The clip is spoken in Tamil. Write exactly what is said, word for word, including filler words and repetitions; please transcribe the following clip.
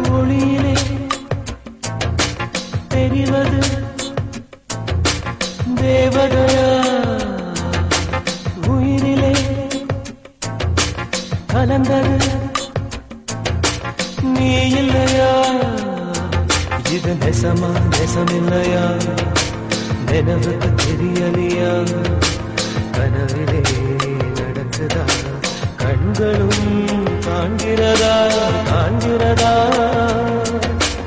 ஒளியிலே தெரிவது தேவதையா உயிரிலே கலந்தது நீ இல்லையா இது நெசமா நெசமில்லையா நினைவுக்கு தெரியலையா கனவிலே நடக்குதா கண்களும் காண்கிறதா காண்கிற